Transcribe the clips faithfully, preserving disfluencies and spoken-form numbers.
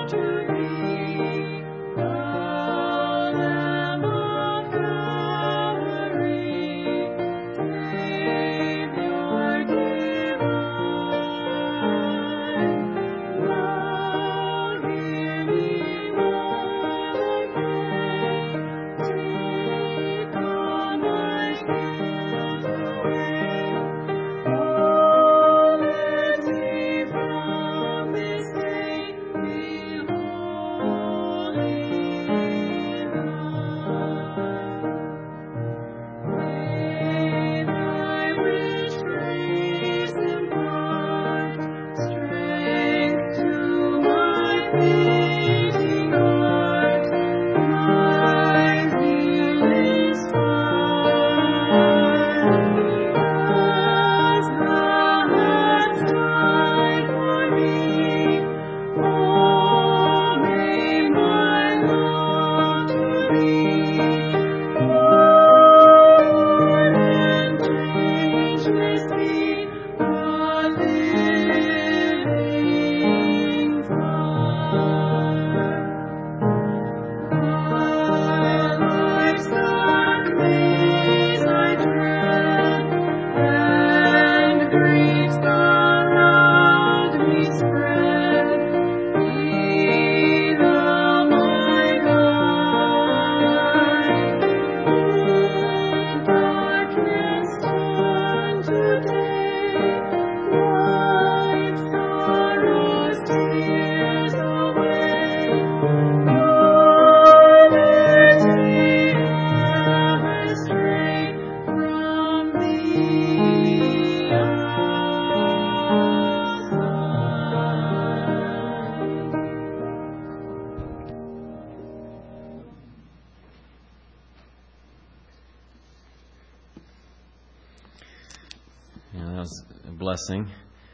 Blessing.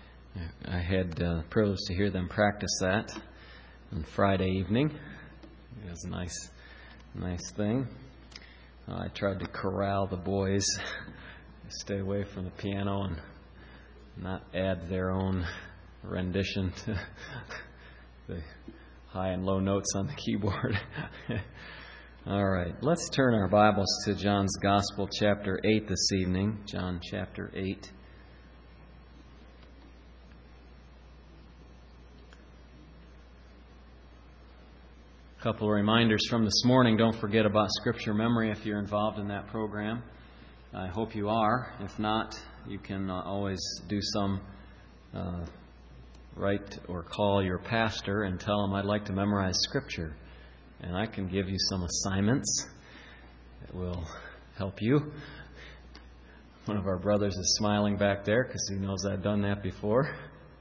I had the privilege to hear them practice that on Friday evening. It was a nice, nice thing. Uh, I tried to corral the boys, stay away from the piano and not add their own rendition to the high and low notes on the keyboard. All right, let's turn our Bibles to John's Gospel, chapter eight this evening. John chapter eight. A couple of reminders from this morning. Don't forget about Scripture memory if you're involved in that program. I hope you are. If not, you can uh, always do some, uh, write or call your pastor and tell him I'd like to memorize Scripture. And I can give you some assignments that will help you. One of our brothers is smiling back there because he knows I've done that before.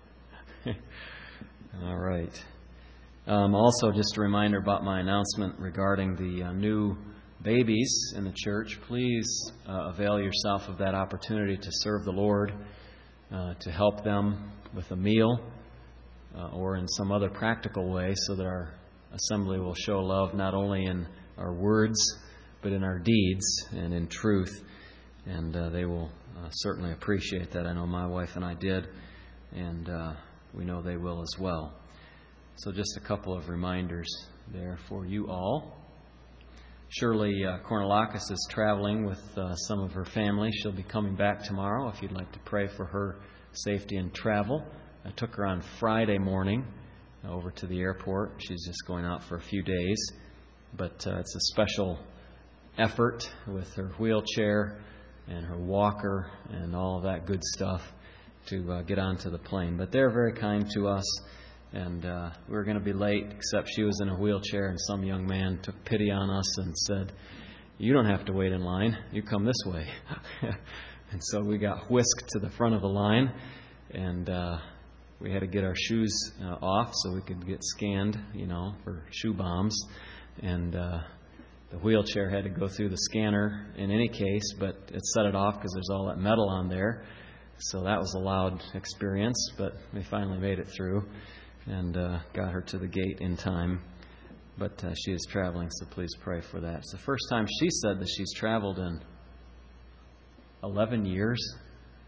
All right. Um, also, just a reminder about my announcement regarding the uh, new babies in the church. Please uh, avail yourself of that opportunity to serve the Lord, uh, to help them with a meal uh, or in some other practical way so that our assembly will show love not only in our words but in our deeds and in truth. And uh, they will uh, certainly appreciate that. I know my wife and I did, and uh, we know they will as well. So just a couple of reminders there for you all. Shirley uh, Cornelakis is traveling with uh, some of her family. She'll be coming back tomorrow if you'd like to pray for her safety and travel. I took her on Friday morning over to the airport. She's just going out for a few days. But uh, it's a special effort with her wheelchair and her walker and all of that good stuff to uh, get onto the plane. But they're very kind to us. And uh, we were going to be late, except she was in a wheelchair, and some young man took pity on us and said, "You don't have to wait in line. You come this way." And so we got whisked to the front of the line, and uh, we had to get our shoes uh, off so we could get scanned, you know, for shoe bombs. And uh, the wheelchair had to go through the scanner in any case, but it set it off because there's all that metal on there. So that was a loud experience, but we finally made it through and uh, got her to the gate in time. But uh, she is traveling, so please pray for that. It's the first time she said that she's traveled in eleven years,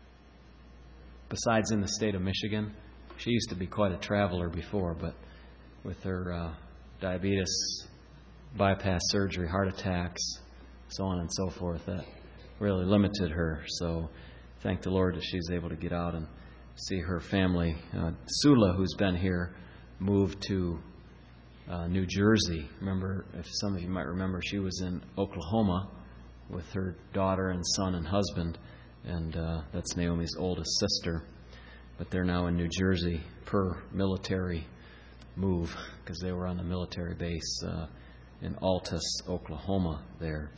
besides in the state of Michigan. She used to be quite a traveler before, but with her uh, diabetes, bypass surgery, heart attacks, so on and so forth. That really limited her. So thank the Lord that she's able to get out and see her family. Uh, Sula, who's been here, moved to uh, New Jersey. Remember, if some of you might remember, she was in Oklahoma with her daughter and son and husband, and uh, that's Naomi's oldest sister. But they're now in New Jersey per military move, because they were on the military base uh, in Altus, Oklahoma there.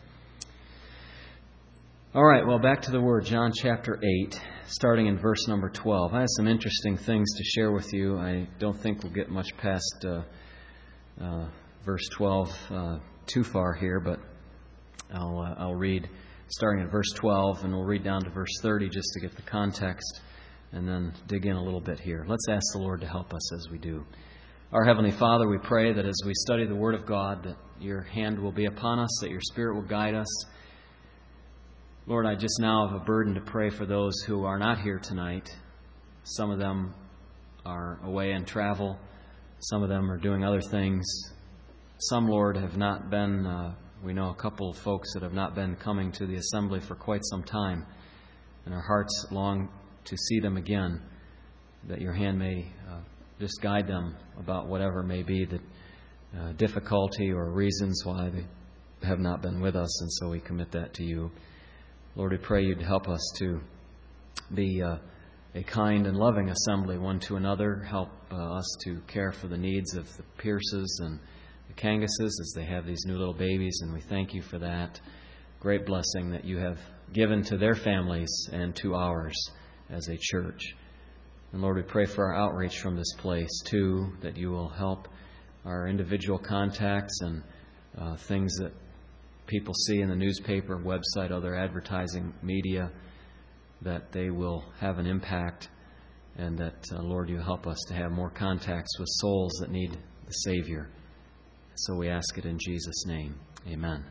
All right, well, back to the Word, John chapter eight, starting in verse number twelve. I have some interesting things to share with you. I don't think we'll get much past uh, uh, verse twelve uh, too far here, but I'll, uh, I'll read starting at verse twelve, and we'll read down to verse thirty just to get the context, and then dig in a little bit here. Let's ask the Lord to help us as we do. Our Heavenly Father, we pray that as we study the Word of God, that your hand will be upon us, that your Spirit will guide us. Lord, I just now have a burden to pray for those who are not here tonight. Some of them are away in travel. Some of them are doing other things. Some, Lord, have not been, uh, we know a couple of folks that have not been coming to the assembly for quite some time. And our hearts long to see them again, that your hand may uh, just guide them about whatever may be the uh, difficulty or reasons why they have not been with us. And so we commit that to you. Lord, we pray you'd help us to be uh, a kind and loving assembly one to another. Help uh, us to care for the needs of the Pierces and the Kangases as they have these new little babies, and we thank you for that great blessing that you have given to their families and to ours as a church. And Lord, we pray for our outreach from this place too, that you will help our individual contacts and uh, things that people see in the newspaper, website, other advertising media, that they will have an impact, and that, uh, Lord, you help us to have more contacts with souls that need the Savior. So we ask it in Jesus' name. Amen.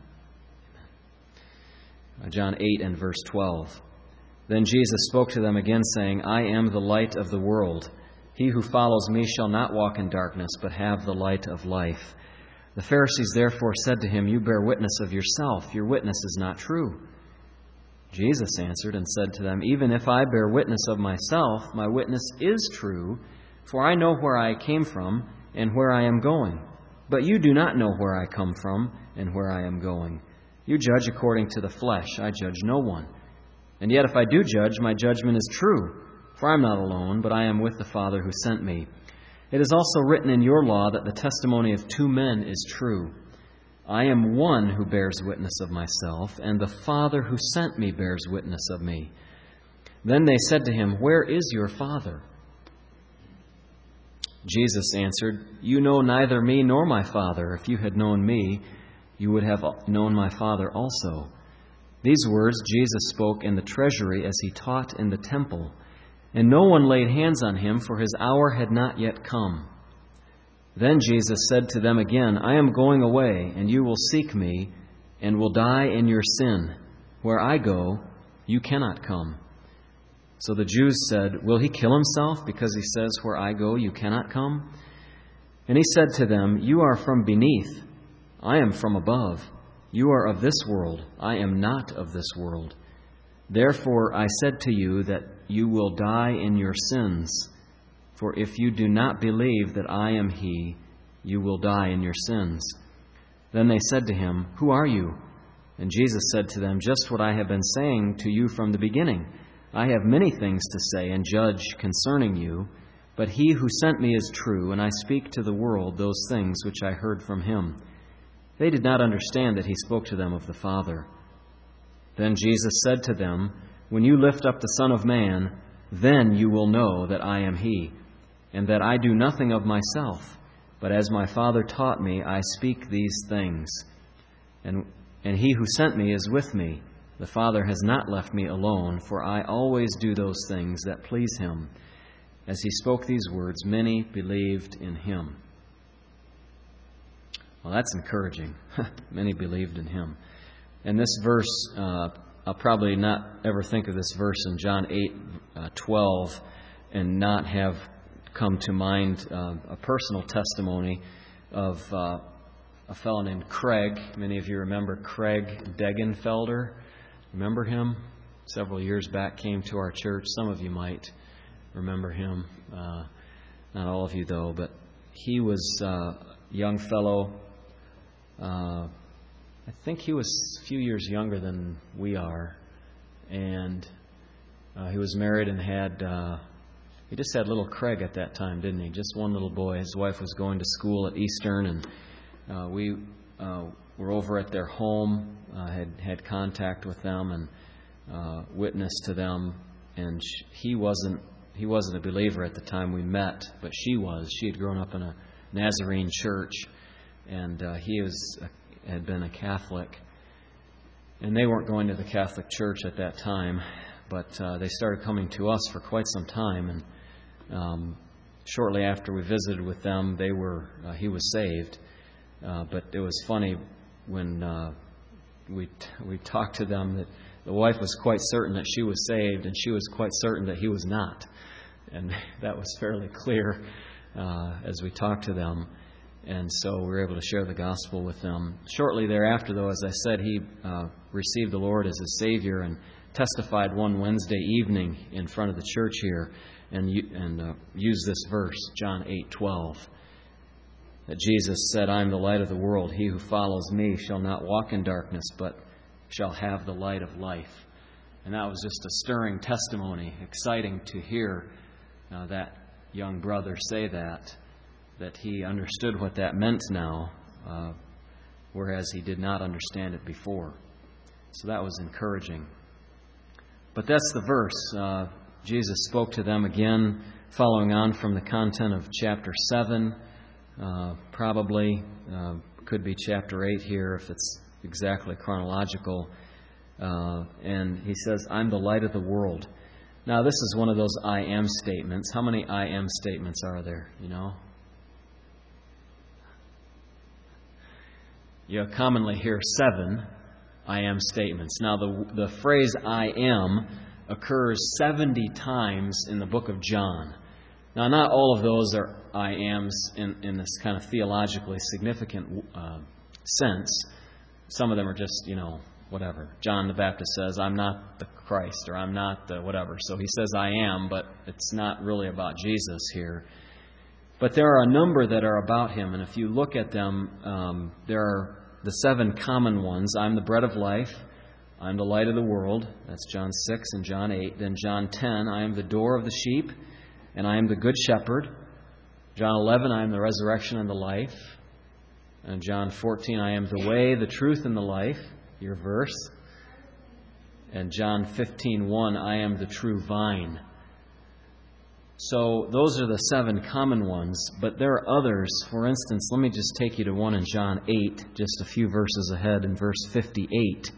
Uh, John eight and verse twelve. Then Jesus spoke to them again, saying, I am the light of the world. He who follows me shall not walk in darkness, but have the light of life. The Pharisees therefore said to him, You bear witness of yourself. Your witness is not true. Jesus answered and said to them, Even if I bear witness of myself, my witness is true, for I know where I came from and where I am going. But you do not know where I come from and where I am going. You judge according to the flesh. I judge no one. And yet if I do judge, my judgment is true, for I am not alone, but I am with the Father who sent me. It is also written in your law that the testimony of two men is true. I am one who bears witness of myself, and the Father who sent me bears witness of me. Then they said to him, Where is your Father? Jesus answered, You know neither me nor my Father. If you had known me, you would have known my Father also. These words Jesus spoke in the treasury as he taught in the temple. And no one laid hands on him, for his hour had not yet come. Then Jesus said to them again, I am going away, and you will seek me, and will die in your sin. Where I go, you cannot come. So the Jews said, Will he kill himself, because he says, Where I go, you cannot come? And he said to them, You are from beneath, I am from above. You are of this world, I am not of this world. Therefore I said to you that you will die in your sins. For if you do not believe that I am He, you will die in your sins. Then they said to him, Who are you? And Jesus said to them, Just what I have been saying to you from the beginning. I have many things to say and judge concerning you, but He who sent me is true, and I speak to the world those things which I heard from Him. They did not understand that He spoke to them of the Father. Then Jesus said to them, When you lift up the Son of Man, then you will know that I am He, and that I do nothing of myself, but as my Father taught me, I speak these things. And, and He who sent me is with me. The Father has not left me alone, for I always do those things that please Him. As He spoke these words, many believed in Him. Well, that's encouraging. Many believed in Him. And this verse, uh, I'll probably not ever think of this verse in John eight, uh, twelve and not have come to mind uh, a personal testimony of uh, a fellow named Craig. Many of you remember Craig Degenfelder. Remember him? Several years back came to our church. Some of you might remember him. Uh, not all of you, though. But he was uh, a young fellow. Uh, I think he was a few years younger than we are. And uh, he was married and had... Uh, he just had little Craig at that time, didn't he? Just one little boy. His wife was going to school at Eastern, and uh, we uh, were over at their home, uh, had had contact with them and uh, witnessed to them. And sh- he wasn't he wasn't a believer at the time we met, but she was. She had grown up in a Nazarene church, and uh, he was a, had been a Catholic. And they weren't going to the Catholic Church at that time, but uh, they started coming to us for quite some time. And um, shortly after we visited with them, they were uh, he was saved. Uh, but it was funny when uh, we t- we talked to them that the wife was quite certain that she was saved, and she was quite certain that he was not. And that was fairly clear uh, as we talked to them. And so we were able to share the gospel with them. Shortly thereafter, though, as I said, he uh, received the Lord as his Savior and testified one Wednesday evening in front of the church here and, and uh, used this verse, John eight twelve, that Jesus said, "I am the light of the world. He who follows me shall not walk in darkness, but shall have the light of life." And that was just a stirring testimony, exciting to hear uh, that young brother say that, that he understood what that meant now, uh, whereas he did not understand it before. So that was encouraging. But that's the verse. Uh, Jesus spoke to them again, following on from the content of chapter seven. Uh, probably uh, could be chapter eight here if it's exactly chronological. Uh, and he says, "I'm the light of the world." Now, this is one of those I am statements. How many I am statements are there, you know? You commonly hear seven I am statements. Now, the the phrase I am occurs seventy times in the book of John. Now, not all of those are I ams in, in this kind of theologically significant uh, sense. Some of them are just, you know, whatever. John the Baptist says, "I'm not the Christ," or "I'm not the whatever." So he says I am, but it's not really about Jesus here. But there are a number that are about him, and if you look at them, um, there are the seven common ones. "I'm the bread of life. I'm the light of the world." That's John six and John eight. Then John ten, "I am the door of the sheep, and I am the good shepherd." John eleven, "I am the resurrection and the life." And John fourteen, "I am the way, the truth, and the life." Your verse. And John fifteen one, "I am the true vine." So those are the seven common ones, but there are others. For instance, let me just take you to one in John eight, just a few verses ahead in verse fifty-eight.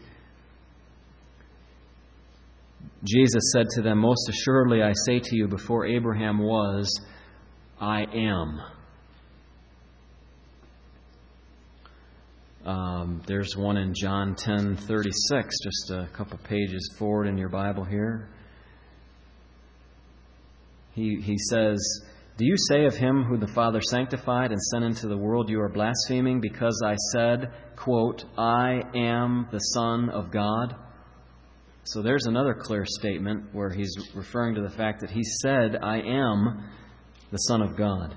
Jesus said to them, "Most assuredly I say to you, before Abraham was, I am." Um, there's one in John ten thirty-six, just a couple pages forward in your Bible here. He he says, "Do you say of him who the Father sanctified and sent into the world, you are blaspheming because I said, quote, I am the Son of God?" So there's another clear statement where he's referring to the fact that he said, "I am the Son of God."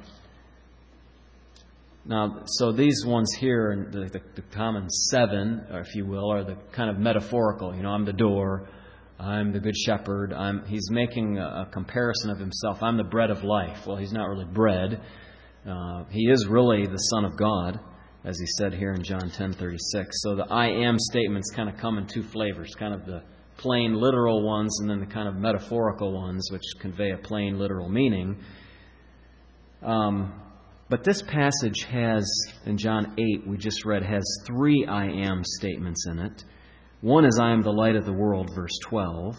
Now, so these ones here, the, the, the common seven, or if you will, are the kind of metaphorical. You know, I'm the door, I'm the good shepherd. I'm, he's making a, a comparison of himself. I'm the bread of life. Well, he's not really bread. Uh, he is really the Son of God, as he said here in John ten thirty-six. So the I am statements kind of come in two flavors, kind of the plain literal ones and then the kind of metaphorical ones, which convey a plain literal meaning. Um, but this passage has, in John eight, we just read, has three I am statements in it. One is, I am the light of the world, verse twelve.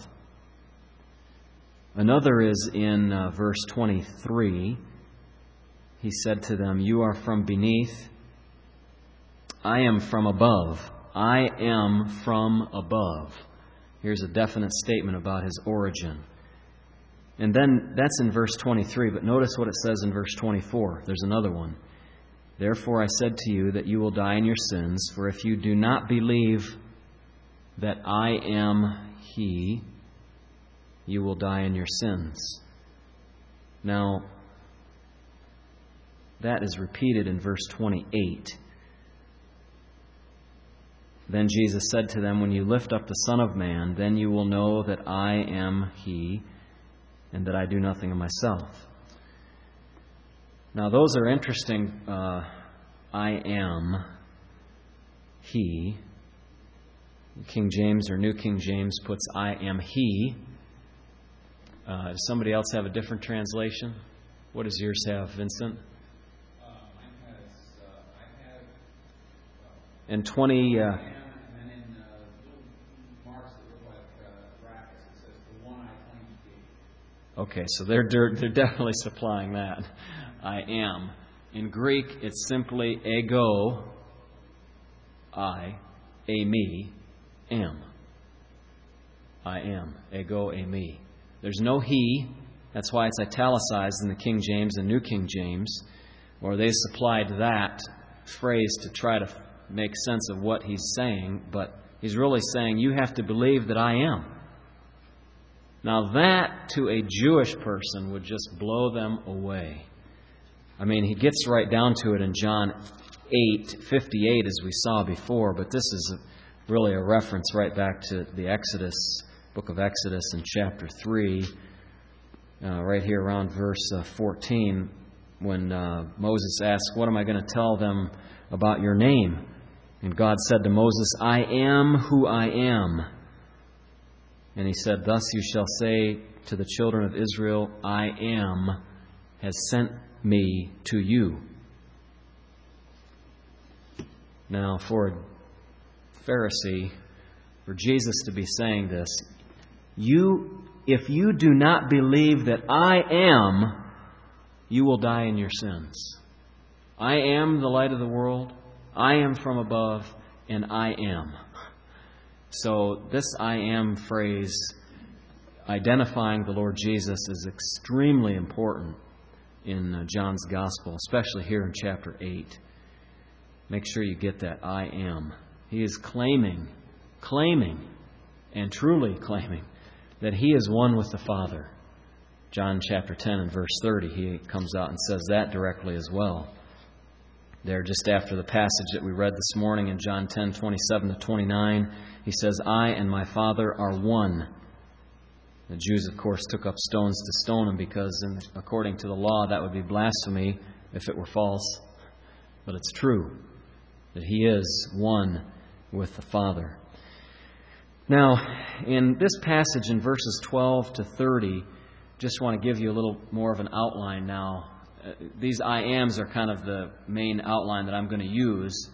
Another is in uh, verse twenty-three. He said to them, you are from beneath, I am from above. I am from above. Here's a definite statement about his origin. And then that's in verse twenty-three, but notice what it says in verse twenty-four. There's another one. Therefore I said to you that you will die in your sins, for if you do not believe that I am He, you will die in your sins. Now, that is repeated in verse twenty-eight. Then Jesus said to them, when you lift up the Son of Man, then you will know that I am He, and that I do nothing of myself. Now, those are interesting. Uh, I am He. King James or New King James puts I am He. Uh, does somebody else have a different translation? What does yours have, Vincent? Uh, mine has, uh, I have, uh, and twenty. Uh, I am, and then in uh, little marks that look like uh, brackets, it says the one I claim to be. Okay, so they're they're definitely supplying that. I am. In Greek, it's simply ego, I, eimi, am. I am. Ego, eimi. There's no he. That's why it's italicized in the King James and New King James, or they supplied that phrase to try to make sense of what he's saying, but he's really saying, you have to believe that I am. Now that, to a Jewish person, would just blow them away. I mean, he gets right down to it in John eight fifty-eight, as we saw before, but this is a, really a reference right back to the Exodus, book of Exodus in chapter three, uh, right here around verse uh, fourteen, when uh, Moses asked, what am I going to tell them about your name? And God said to Moses, I am who I am. And he said, thus you shall say to the children of Israel, I am has sent me to you. Now, for a Pharisee, for Jesus to be saying this, you, if you do not believe that I am, you will die in your sins. I am the light of the world. I am from above, and I am. So this I am phrase, identifying the Lord Jesus, is extremely important in John's Gospel, especially here in chapter eight. Make sure you get that. I am. He is claiming, claiming, and truly claiming that He is one with the Father. John chapter ten and verse thirty, he comes out and says that directly as well. There, just after the passage that we read this morning in John ten, twenty-seven to twenty-nine, he says, I and my Father are one. The Jews, of course, took up stones to stone him because, in, according to the law, that would be blasphemy if it were false. But it's true that He is one with the Father. Now, in this passage in verses twelve to thirty, just want to give you a little more of an outline now. Uh, these I ams are kind of the main outline that I'm going to use,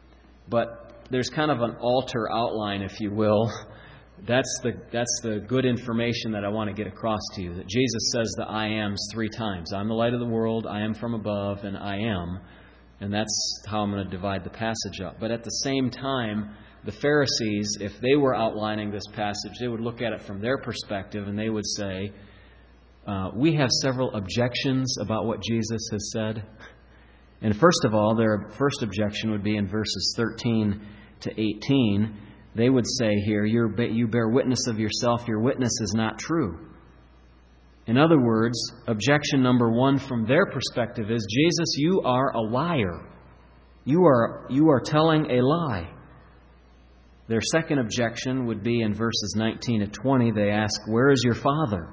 but there's kind of an altar outline, if you will. That's the that's the good information that I want to get across to you. That Jesus says the I ams three times. I'm the light of the world, I am from above, and I am. And that's how I'm going to divide the passage up. But at the same time, the Pharisees, if they were outlining this passage, they would look at it from their perspective and they would say, uh, we have several objections about what Jesus has said. And first of all, their first objection would be in verses thirteen to eighteen. They would say here, You're, you bear witness of yourself, your witness is not true. In other words, objection number one from their perspective is, Jesus, you are a liar. You are, you are telling a lie. Their second objection would be in verses nineteen to twenty. They ask, where is your Father?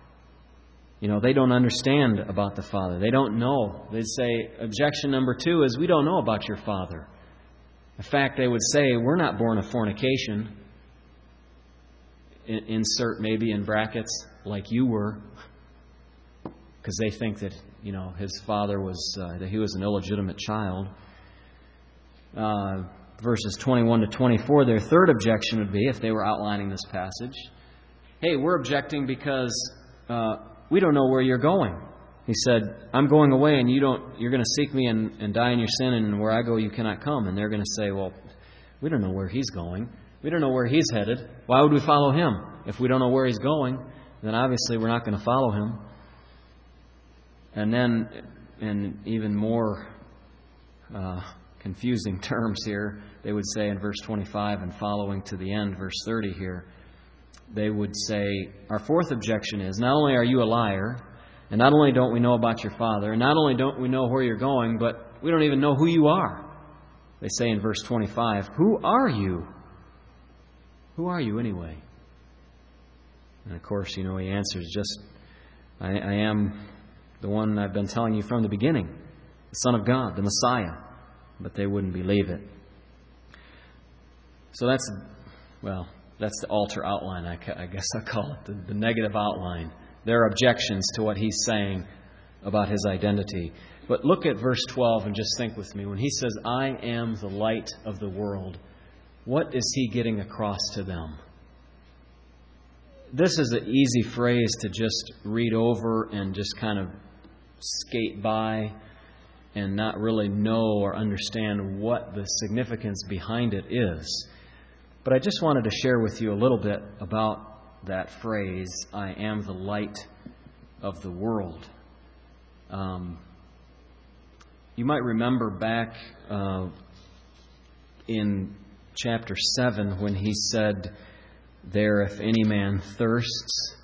You know, they don't understand about the Father. They don't know. They'd say, objection number two is, we don't know about your Father. In fact, they would say, we're not born of fornication. Insert maybe in brackets, like you were. Because they think that, you know, his father was, uh, that he was an illegitimate child. Uh, verses twenty-one to twenty-four, their third objection would be, if they were outlining this passage, hey, we're objecting because uh, we don't know where you're going. He said, I'm going away and you don't, you're going to seek me and, and die in your sin, and where I go you cannot come. And they're going to say, well, we don't know where He's going. We don't know where He's headed. Why would we follow Him if we don't know where He's going? then obviously we're not going to follow Him. And then, in even more uh, confusing terms here, they would say in verse twenty-five and following to the end, verse thirty here, they would say, our fourth objection is, not only are you a liar, and not only don't we know about your father, and not only don't we know where you're going, but we don't even know who you are. They say in verse twenty-five, who are you? Who are you anyway? And of course, you know, he answers just, I, I am the one I've been telling you from the beginning, the Son of God, the Messiah. But they wouldn't believe it. So that's, well, that's the altar outline, I, I guess I'll call it, the, the negative outline. There are objections to what he's saying about his identity. But look at verse twelve and just think with me. When he says, I am the light of the world, what is he getting across to them? This is an easy phrase to just read over and just kind of skate by and not really know or understand what the significance behind it is. But I just wanted to share with you a little bit about that phrase, I am the light of the world. Um, you might remember back uh, in chapter seven when he said there, if any man thirsts,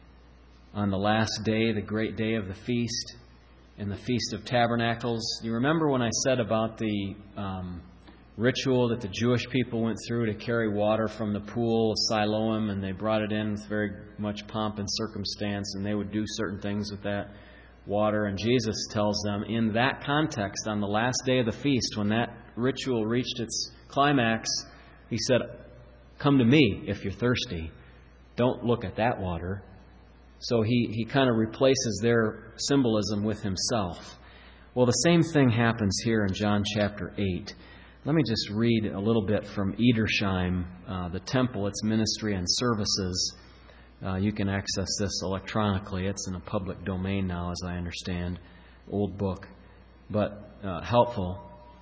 on the last day, the great day of the feast, in the Feast of Tabernacles. You remember when I said about the um, ritual that the Jewish people went through to carry water from the pool of Siloam, and they brought it in with very much pomp and circumstance, and they would do certain things with that water. And Jesus tells them in that context, on the last day of the feast, when that ritual reached its climax, He said, come to me if you're thirsty. Don't look at that water. So he, he kind of replaces their symbolism with himself. Well, the same thing happens here in John chapter eight. Let me just read a little bit from Edersheim, uh, the temple, its ministry and services. Uh, you can access this electronically. It's in a public domain now, as I understand. Old book, but uh, helpful.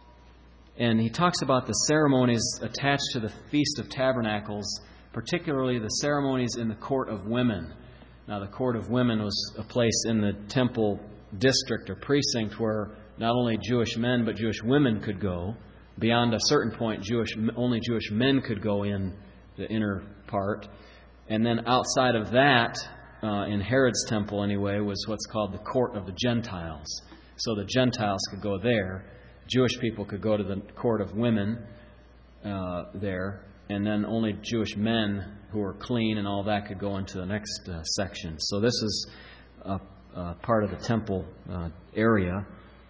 And he talks about the ceremonies attached to the Feast of Tabernacles, particularly the ceremonies in the Court of Women. Now, the Court of Women was a place in the temple district or precinct where not only Jewish men but Jewish women could go. Beyond a certain point, Jewish only Jewish men could go in the inner part. And then outside of that, uh, in Herod's temple anyway, was what's called the Court of the Gentiles. So the Gentiles could go there. Jewish people could go to the Court of Women uh, there. And then only Jewish men who were clean and all that could go into the next uh, section. So this is a, a part of the temple uh, area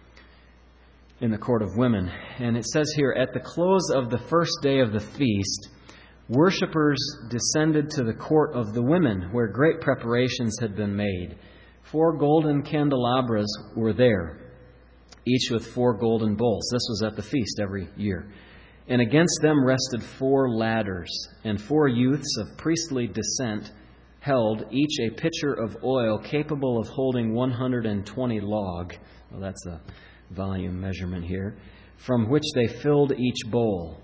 in the Court of Women. And it says here, at the close of the first day of the feast, worshippers descended to the Court of the Women, where great preparations had been made. Four golden candelabras were there, each with four golden bowls. This was at the feast every year. And against them rested four ladders, and four youths of priestly descent held each a pitcher of oil capable of holding one hundred twenty log. Well, that's a volume measurement here, from which they filled each bowl.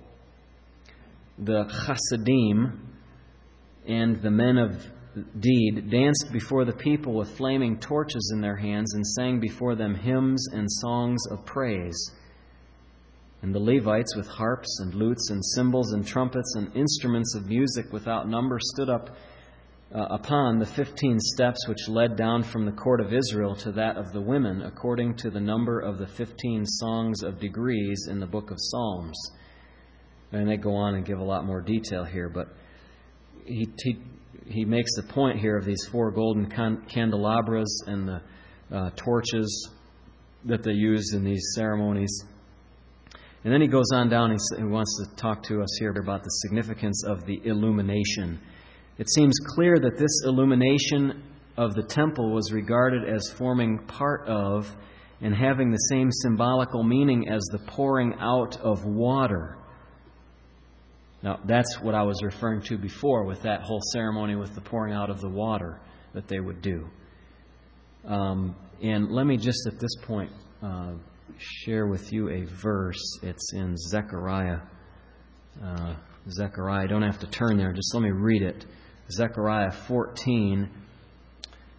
The Chassidim and the men of deed danced before the people with flaming torches in their hands and sang before them hymns and songs of praise. And the Levites with harps and lutes and cymbals and trumpets and instruments of music without number stood up uh, upon the fifteen steps which led down from the court of Israel to that of the women, according to the number of the fifteen songs of degrees in the book of Psalms. And they go on and give a lot more detail here, but he he, he makes the point here of these four golden can- candelabras and the uh, torches that they use in these ceremonies. And then he goes on down and he wants to talk to us here about the significance of the illumination. It seems clear that this illumination of the temple was regarded as forming part of and having the same symbolical meaning as the pouring out of water. Now, that's what I was referring to before with that whole ceremony with the pouring out of the water that they would do. Um, and let me just at this point uh, share with you a verse. It's in Zechariah. Uh, Zechariah, I don't have to turn there. Just let me read it. Zechariah fourteen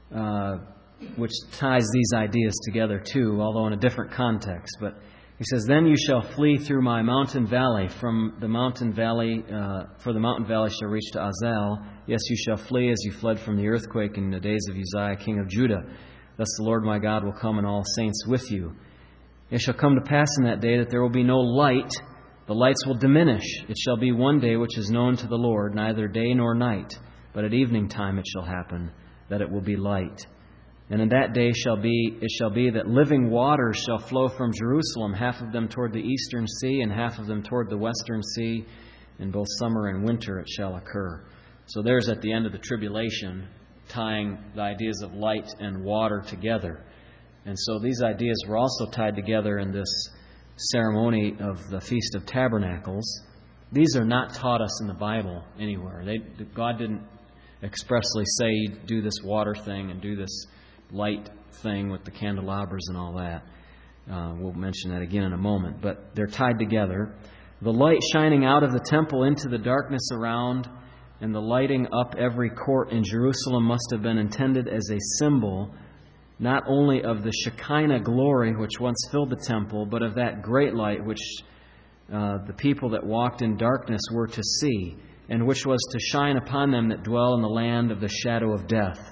uh, which ties these ideas together too, although in a different context. But he says, "Then you shall flee through my mountain valley. From the mountain valley, uh, for the mountain valley shall reach to Azel. Yes, you shall flee as you fled from the earthquake in the days of Uzziah, king of Judah. Thus the Lord my God will come and all saints with you. It shall come to pass in that day that there will be no light. The lights will diminish. It shall be one day which is known to the Lord, neither day nor night. But at evening time it shall happen that it will be light. And in that day shall be it shall be that living waters shall flow from Jerusalem, half of them toward the eastern sea and half of them toward the western sea. In both summer and winter it shall occur." So there's at the end of the tribulation, tying the ideas of light and water together. And so these ideas were also tied together in this ceremony of the Feast of Tabernacles. These are not taught us in the Bible anywhere. They, God didn't expressly say, do this water thing and do this light thing with the candelabras and all that. Uh, we'll mention that again in a moment. But they're tied together. The light shining out of the temple into the darkness around, and the lighting up every court in Jerusalem must have been intended as a symbol not only of the Shekinah glory which once filled the temple, but of that great light which uh, the people that walked in darkness were to see, and which was to shine upon them that dwell in the land of the shadow of death.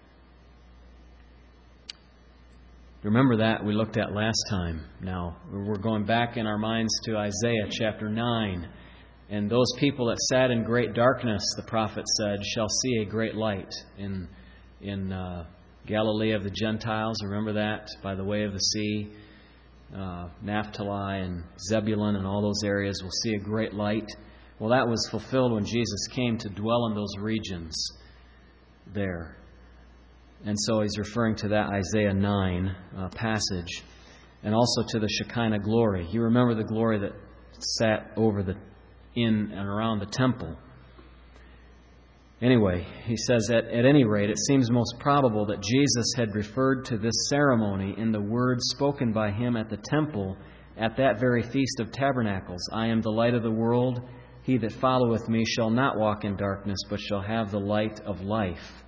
Remember that we looked at last time. Now, we're going back in our minds to Isaiah chapter nine. And those people that sat in great darkness, the prophet said, shall see a great light. In in uh, Galilee of the Gentiles, remember that? By the way of the sea, uh, Naphtali and Zebulun and all those areas will see a great light. Well, that was fulfilled when Jesus came to dwell in those regions there. And so he's referring to that Isaiah nine uh, passage, and also to the Shekinah glory. You remember the glory that sat over the in and around the temple. Anyway, he says, at, at any rate, it seems most probable that Jesus had referred to this ceremony in the words spoken by him at the temple at that very Feast of Tabernacles. "I am the light of the world. He that followeth me shall not walk in darkness, but shall have the light of life."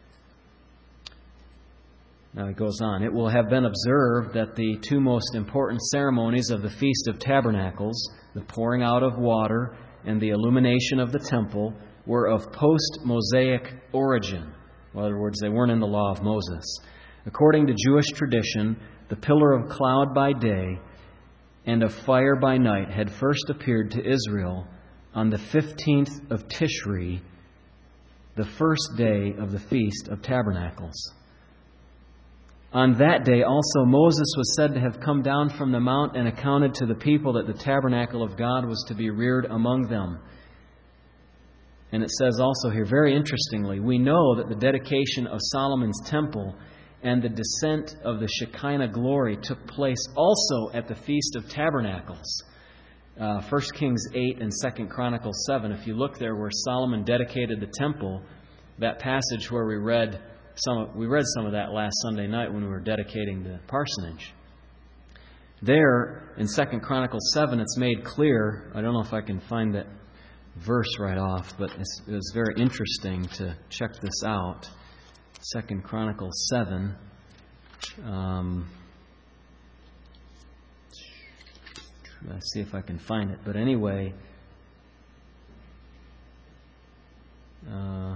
Now he goes on, "It will have been observed that the two most important ceremonies of the Feast of Tabernacles, the pouring out of water and the illumination of the temple, were of post-Mosaic origin." In other words, they weren't in the law of Moses. "According to Jewish tradition, the pillar of cloud by day and of fire by night had first appeared to Israel on the fifteenth of Tishri, the first day of the Feast of Tabernacles. On that day also Moses was said to have come down from the mount and accounted to the people that the tabernacle of God was to be reared among them." And it says also here, very interestingly, we know that the dedication of Solomon's temple and the descent of the Shekinah glory took place also at the Feast of Tabernacles. Uh, First Kings eight and Second Chronicles seven, if you look there where Solomon dedicated the temple, that passage where we read Some, we read some of that last Sunday night when we were dedicating the parsonage. There, in Second Chronicles seven, it's made clear. I don't know if I can find that verse right off, but it's, it was very interesting to check this out. Second Chronicles seven. Um, let's see if I can find it. But anyway... Uh,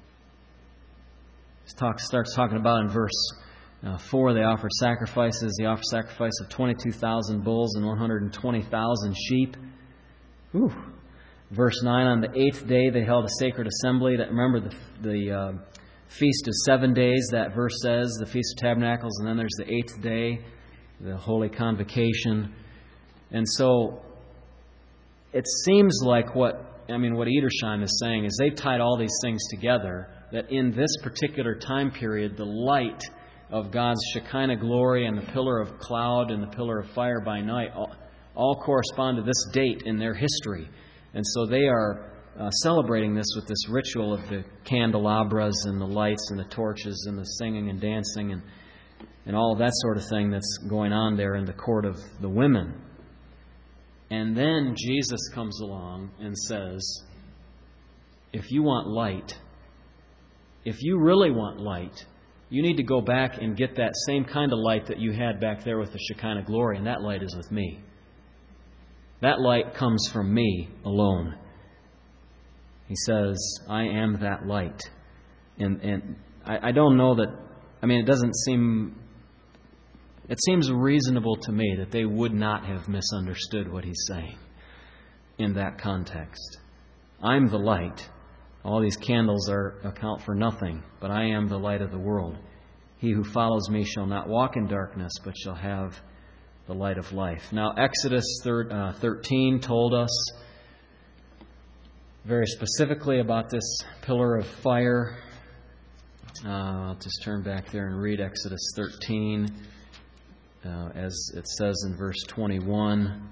Talk, starts talking about in verse uh, four, they offer sacrifices. They offer sacrifice of twenty-two thousand bulls and one hundred twenty thousand sheep. Whew. Verse nine, on the eighth day they held a sacred assembly. That, remember, the, the uh, feast of seven days, that verse says, the Feast of Tabernacles, and then there's the eighth day, the Holy Convocation. And so it seems like what, I mean, what Edersheim is saying is they've tied all these things together, that in this particular time period, the light of God's Shekinah glory and the pillar of cloud and the pillar of fire by night all, all correspond to this date in their history. And so they are uh, celebrating this with this ritual of the candelabras and the lights and the torches and the singing and dancing and, and all of that sort of thing that's going on there in the court of the women. And then Jesus comes along and says, if you want light, if you really want light, You need to go back and get that same kind of light that you had back there with the Shekinah glory, and that light is with me. That light comes from me alone. He says, I am that light. And and I, I don't know that, I mean, it doesn't seem, it seems reasonable to me that they would not have misunderstood what he's saying in that context. I'm the light. All these candles are account for nothing, but I am the light of the world. He who follows me shall not walk in darkness, but shall have the light of life. Now, Exodus thirteen told us very specifically about this pillar of fire. Uh, I'll just turn back there and read Exodus thirteen, uh, as it says in verse twenty-one,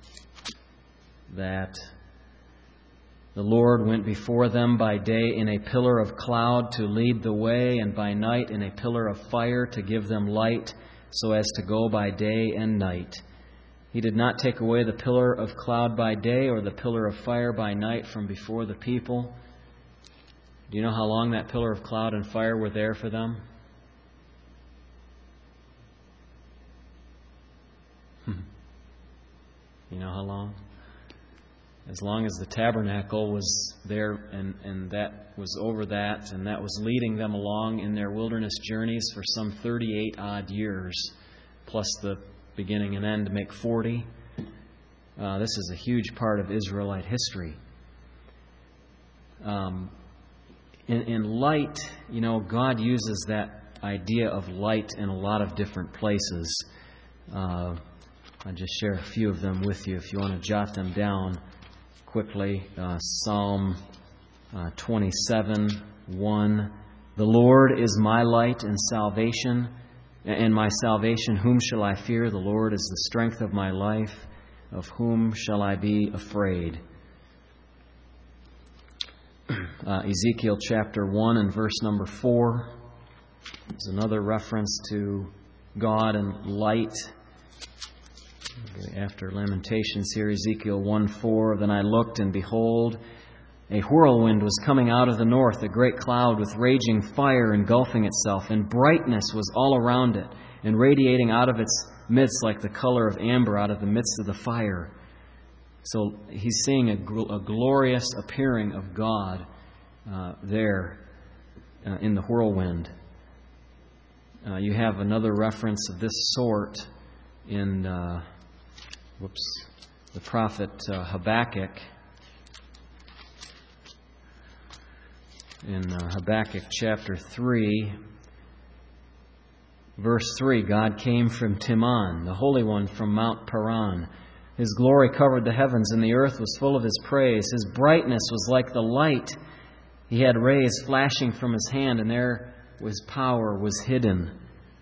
that the Lord went before them by day in a pillar of cloud to lead the way, and by night in a pillar of fire to give them light, so as to go by day and night. He did not take away the pillar of cloud by day or the pillar of fire by night from before the people. Do you know how long that pillar of cloud and fire were there for them? You know how long? As long as the tabernacle was there, and, and that was over that, and that was leading them along in their wilderness journeys for some thirty-eight odd years, plus the beginning and end to make forty. Uh, this is a huge part of Israelite history. Um, in, in light, you know, God uses that idea of light in a lot of different places. Uh, I'll just share a few of them with you if you want to jot them down quickly. uh, Psalm uh, twenty-seven, one. The Lord is my light and salvation, and my salvation, whom shall I fear? The Lord is the strength of my life. Of whom shall I be afraid? Uh, Ezekiel chapter one and verse number four is another reference to God and light. After Lamentations here, Ezekiel one four, Then I looked, and behold, a whirlwind was coming out of the north, a great cloud with raging fire engulfing itself, and brightness was all around it, and radiating out of its midst like the color of amber out of the midst of the fire. So he's seeing a, gl- a glorious appearing of God uh, there uh, in the whirlwind. Uh, you have another reference of this sort in uh, whoops, the prophet uh, Habakkuk. In uh, Habakkuk chapter three, verse three, God came from Teman, the Holy One from Mount Paran. His glory covered the heavens, and the earth was full of His praise. His brightness was like the light. He had rays flashing from His hand, and there His power was hidden.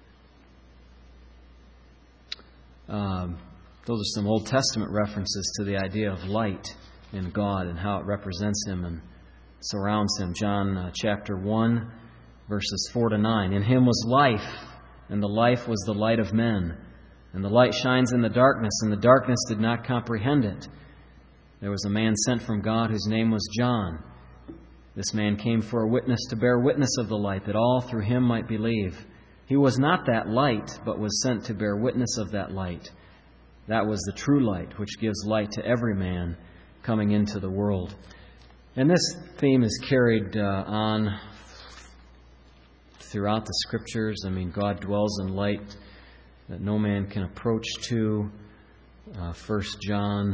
Um, those are some Old Testament references to the idea of light in God and how it represents Him and surrounds Him. John uh, chapter one, verses four to nine. In Him was life, and the life was the light of men. And the light shines in the darkness, and the darkness did not comprehend it. There was a man sent from God whose name was John. This man came for a witness to bear witness of the light, that all through him might believe. He was not that light, but was sent to bear witness of that light. That was the true light, which gives light to every man coming into the world. And this theme is carried uh, on throughout the Scriptures. I mean, God dwells in light that no man can approach to. Uh, First John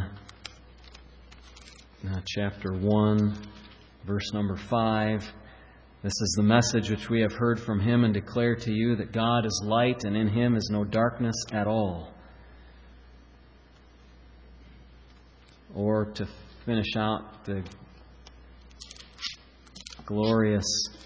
uh, chapter one, verse number five. This is the message which we have heard from Him and declare to you, that God is light, and in Him is no darkness at all. Or to finish out the glorious,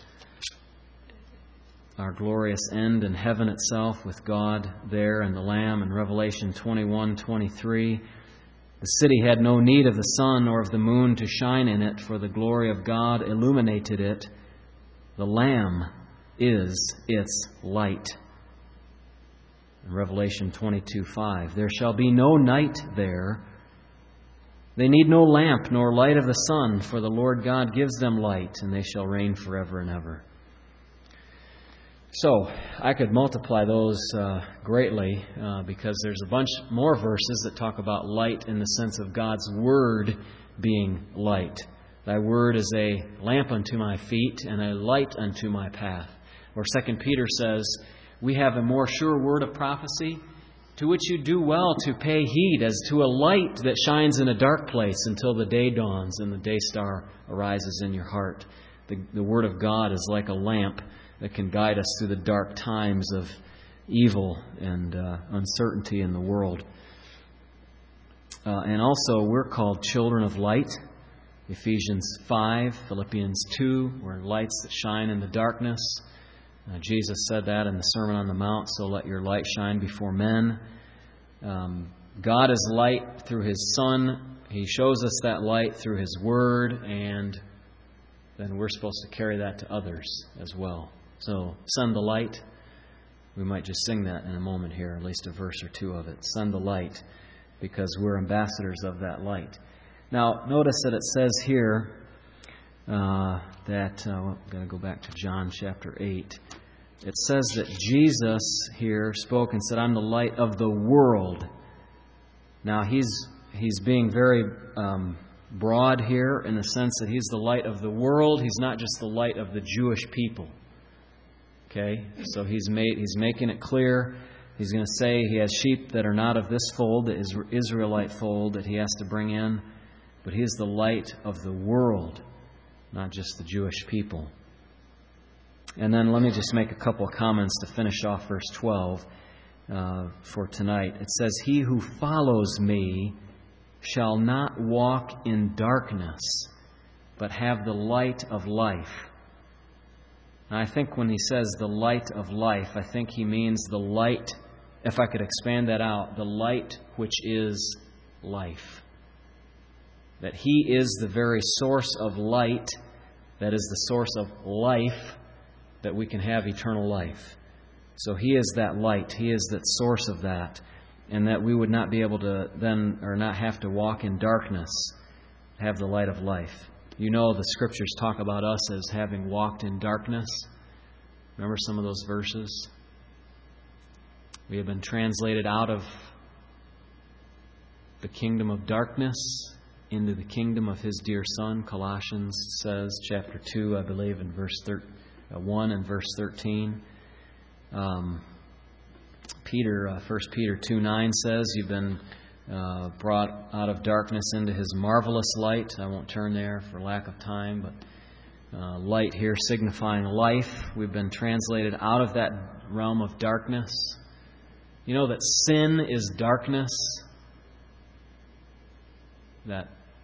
our glorious end in heaven itself with God there and the Lamb in Revelation twenty-one twenty-three. The city had no need of the sun or of the moon to shine in it, for the glory of God illuminated it. The Lamb is its light. In Revelation twenty-two five, there shall be no night there. They need no lamp nor light of the sun, for the Lord God gives them light, and they shall reign forever and ever. So, I could multiply those uh, greatly uh, because there's a bunch more verses that talk about light in the sense of God's Word being light. Thy Word is a lamp unto my feet and a light unto my path. Or Second Peter says, we have a more sure word of prophecy, to which you do well to pay heed as to a light that shines in a dark place until the day dawns and the day star arises in your heart. The, the Word of God is like a lamp that can guide us through the dark times of evil and uh, uncertainty in the world. Uh, and also, we're called children of light. Ephesians five, Philippians two, we're lights that shine in the darkness. Uh, Jesus said that in the Sermon on the Mount, so let your light shine before men. Um, God is light through His Son. He shows us that light through His Word, and then we're supposed to carry that to others as well. So, send the light. We might just sing that in a moment here, at least a verse or two of it. Send the light, because we're ambassadors of that light. Now, notice that it says here uh, that, uh, well, I've got to go back to John chapter eight. It says that Jesus here spoke and said, I'm the light of the world. Now, he's he's being very um, broad here in the sense that He's the light of the world. He's not just the light of the Jewish people. Okay, so he's made he's making it clear. He's going to say He has sheep that are not of this fold, the Israelite fold that He has to bring in. But He is the light of the world, not just the Jewish people. And then let me just make a couple of comments to finish off verse twelve uh, for tonight. It says, He who follows Me shall not walk in darkness, but have the light of life. Now, I think when He says the light of life, I think He means the light, if I could expand that out, the light which is life. That He is the very source of light, that is the source of life, that we can have eternal life. So He is that light. He is that source of that. And that we would not be able to then, or not have to walk in darkness, have the light of life. You know the Scriptures talk about us as having walked in darkness. Remember some of those verses? We have been translated out of the kingdom of darkness into the kingdom of His dear Son. Colossians says, chapter two, I believe, in verse one and verse thirteen. Um, Peter, uh, First Peter two nine says, you've been uh, brought out of darkness into His marvelous light. I won't turn there for lack of time, but uh, light here signifying life. We've been translated out of that realm of darkness. You know that sin is darkness. That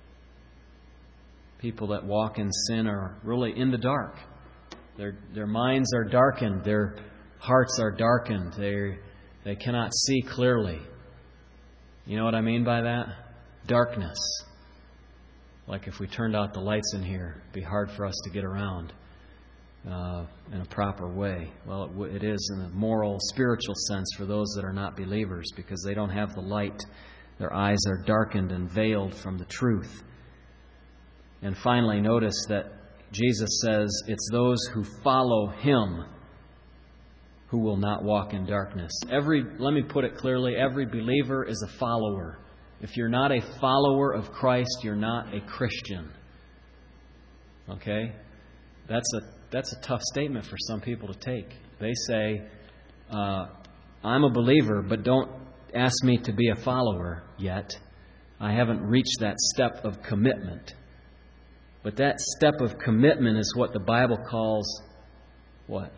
people that walk in sin are really in the dark. Their their minds are darkened. Their hearts are darkened. They they cannot see clearly. You know what I mean by that? Darkness. Like if we turned out the lights in here, it'd be hard for us to get around uh, in a proper way. Well, it, w- it is in a moral, spiritual sense for those that are not believers, because they don't have the light. Their eyes are darkened and veiled from the truth. And finally, notice that Jesus says it's those who follow Him who will not walk in darkness. Every, let me put it clearly, every believer is a follower. If you're not a follower of Christ, you're not a Christian. Okay? That's a that's a tough statement for some people to take. They say, uh, I'm a believer, but don't ask me to be a follower yet. I haven't reached that step of commitment. But that step of commitment is what the Bible calls what?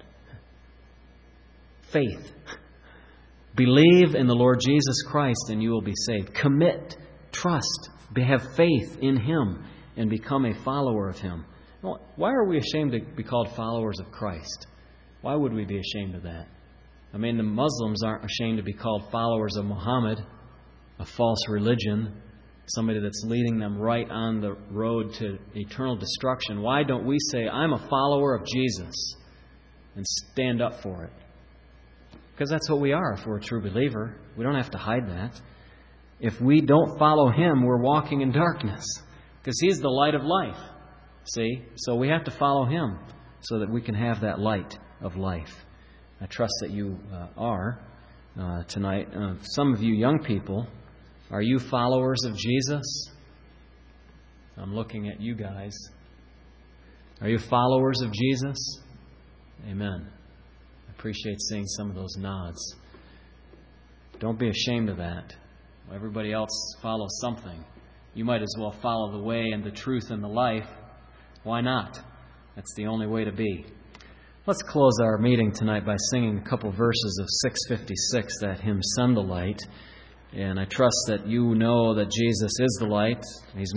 Faith. Believe in the Lord Jesus Christ and you will be saved. Commit, trust, have faith in Him and become a follower of Him. Why are we ashamed to be called followers of Christ? Why would we be ashamed of that? I mean, the Muslims aren't ashamed to be called followers of Muhammad, a false religion, somebody that's leading them right on the road to eternal destruction. Why don't we say, I'm a follower of Jesus, and stand up for it? Because that's what we are if we're a true believer. We don't have to hide that. If we don't follow Him, we're walking in darkness, because He's the light of life. See? So we have to follow Him so that we can have that light of life. I trust that you uh, are uh, tonight. Uh, some of you young people, are you followers of Jesus? I'm looking at you guys. Are you followers of Jesus? Amen. I appreciate seeing some of those nods. Don't be ashamed of that. Everybody else follows something. You might as well follow the way and the truth and the life. Why not? That's the only way to be. Let's close our meeting tonight by singing a couple verses of six fifty-six, that hymn, Send the Light. And I trust that you know that Jesus is the light. He's